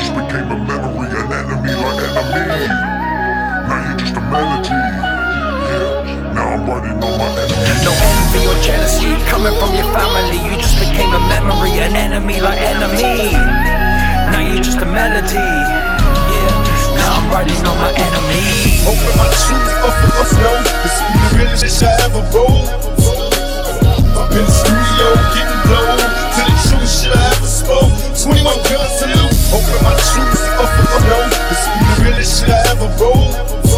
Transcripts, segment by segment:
just became a memory, an enemy like enemy. Now you're just a melody. Yeah, now I'm writing on my enemy. No envy or jealousy coming from your family. You just became a memory, an enemy like enemy. Now you're just a melody. Yeah, now I'm writing on my enemy. Open my truth up for us, no. This is the realest shit I ever wrote. Up in the studio, getting blown to the truth shit I ever spoke. 21 guns salute. Open my truth up for us, no. This is the realest shit I ever wrote.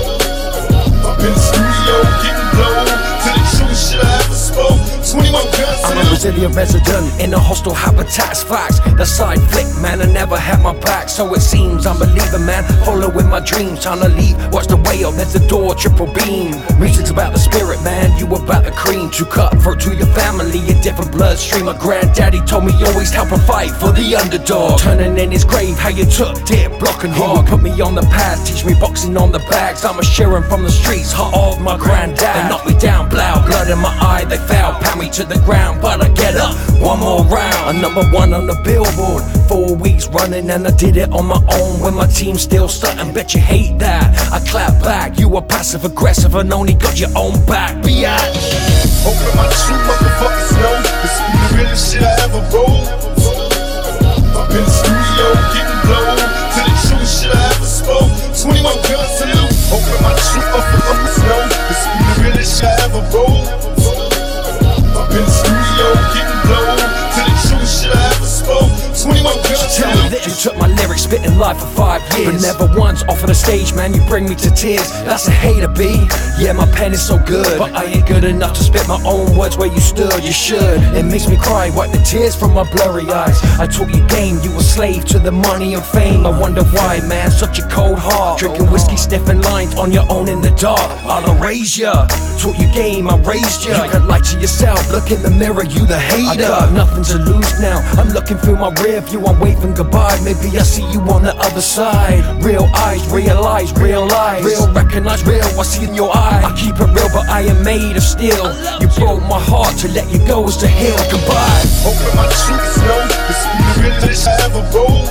Up in the studio, getting blown to the truth shit I ever spoke. 21 guns salute. I'm a resilient resident in a hostile habitat's facts. The side flick, man, I never had my back. So it seems I'm believing, man, following my dreams. Trying to leave, watch the way up, there's the door, triple beam. Music's about the spirit, man, you about the cream. True cutthroat to your family, a different bloodstream. My granddaddy told me always help and fight for the underdog. Turning in his grave, how you took dip, blocking hard. Put me on the path, teach me boxing on the bags. I'm a sharing from the streets, heart of my granddad. They knocked me down, blood in my eye, they fell, pound me to the ground, but I get up, one more round. I'm number one on the Billboard, 4 weeks running, and I did it on my own when my team still stunting. Bet you hate that, I clap back. You were passive aggressive and only got your own back, biatch. Open my true motherfuckers know. This is the realest shit I ever wrote. Up in the studio, getting blown to the true shit I ever spoke. 21 guns salute. Open my true motherfuckers know. This is the realest shit I ever wrote. Up in the studio, getting blown to the true shit I ever spoke. 21 guns Tell me this, you took my lyrics, spitting live for 5 years, but never once off of the stage, man, you bring me to tears. That's a hater, B. Yeah, my pen is so good, but I ain't good enough to spit my own words where you stood. You should. It makes me cry, wipe the tears from my blurry eyes. I taught you game, you a slave to the money and fame. I wonder why, man, such a cold heart. Drinking whiskey, sniffing lines on your own in the dark. I'll erase ya. Taught you game, I raised ya. You can lie to yourself, look in the mirror, you the hater. I got nothing to lose now. I'm looking through my rear view, I'm waving goodbye. Maybe I see you on the other side. Real eyes, realize, realize. Real recognize, real, I see in your eye. I keep it real, but I am made of steel. You broke my heart, to let you go is to heal. Goodbye. Open my truth, no. This is the realest I ever wrote.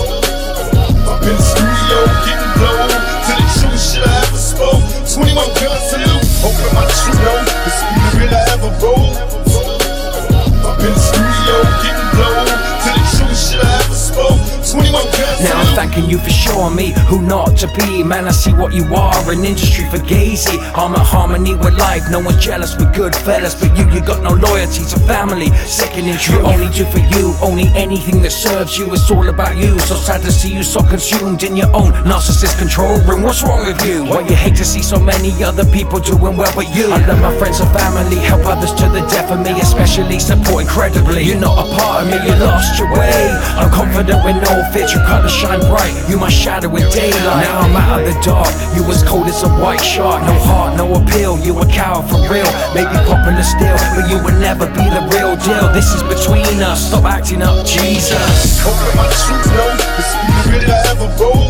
Up in the studio, getting blown to the true shit I ever spoke. 21 guns salute. Open my truth, no. This is the realest I ever wrote. Up in the studio, getting blown to the true shit I ever spoke. 21 guns Now I'm thanking you for showing me who not to be. Man, I see what you are, an industry for gazy. I'm at harmony with life, no one's jealous, we're good fellas. But you got no loyalty to family, second in truth. Only do for you, only anything that serves you. It's all about you, so sad to see you so consumed in your own narcissist control room. What's wrong with you? Why you hate to see so many other people doing well but you? I love my friends and family, help others to the death of me, especially support incredibly. You're not a part of me, you lost your way. I'm confident with no fit, your colors shine bright. You my shadow in daylight. Now I'm out of the dark, you as cold as a white shark. No heart, no appeal, you a coward for real. Maybe popular still, but you will never be the real deal. This is between us, stop acting up, Jesus. Open my truth, no. This is the realest I ever wrote.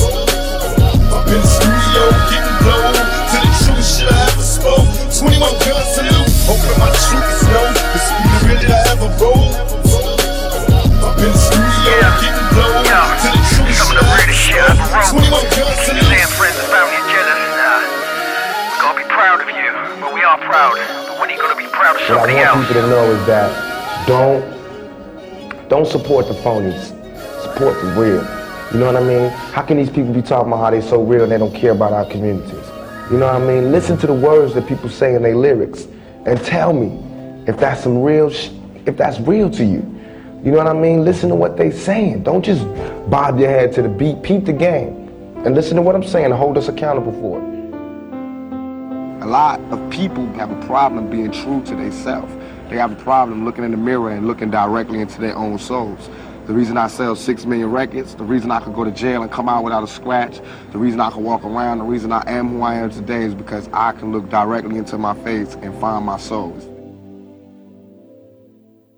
Up in the studio, getting blown to the true shit I ever spoke. 21 guns salute. Open my truth, no. This is the realest I ever wrote. Up in the studio, getting blown to the true shit I ever spoke. 21 guns salute. Saying friends and family are jealous, we gotta be proud of you, but we are proud. But when are you gonna be proud of somebody else? What I want people to know is that don't support the phonies. Support the real. You know what I mean? How can these people be talking about how they so real and they don't care about our communities? You know what I mean? Listen to the words that people say in their lyrics and tell me if that's some real if that's real to you. You know what I mean? Listen to what they saying. Don't just bob your head to the beat. Peep the game. And listen to what I'm saying and hold us accountable for it. A lot of people have a problem being true to themselves. They have a problem looking in the mirror and looking directly into their own souls. The reason I sell 6 million records, the reason I could go to jail and come out without a scratch, the reason I can walk around, the reason I am who I am today is because I can look directly into my face and find my soul.